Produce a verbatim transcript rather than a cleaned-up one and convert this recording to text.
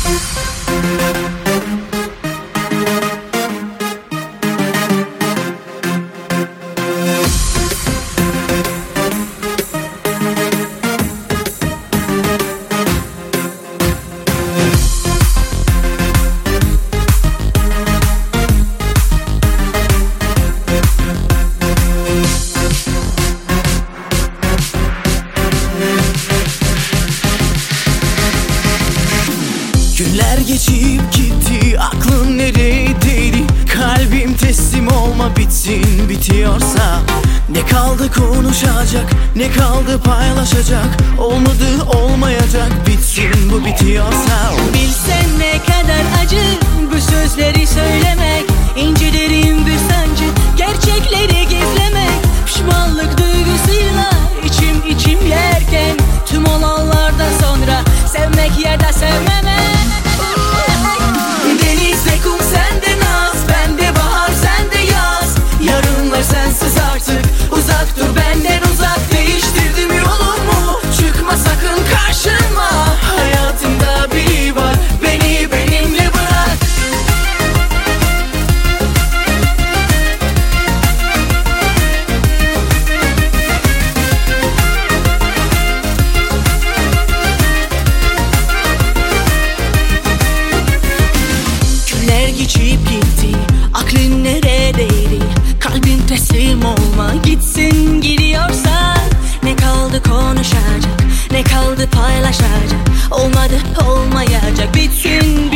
Günler geçip gitti, aklın neredeydi? Kalbim teslim olma, bitsin bitiyorsa. Ne kaldı konuşacak, ne kaldı paylaşacak? Olmadı olmayacak, bitsin bu bitiyorsa. Bilsen ne kadar acı bu sözleri söylemek, İncilerin bir sancı, gerçekleri gizlemek. Pişmanlık duygusuyla içim içim yerken, tüm olanlardan sonra sevmek ya da sevmemek. Denizde kum, sende naz, bende bahar, sende yaz. Yarınlar sensiz artık, uzak dur benden uzak. Değiştirdim yolumu, çıkma sakın karşıma. Hayatımda biri var, beni benimle bırak. Günler geçip gitti, aklın neredeydi? Kalbin teslim olma, gitsin gidiyorsa. Ne kaldı konuşacak, ne kaldı paylaşacak? Olmadı olmayacak, bitsin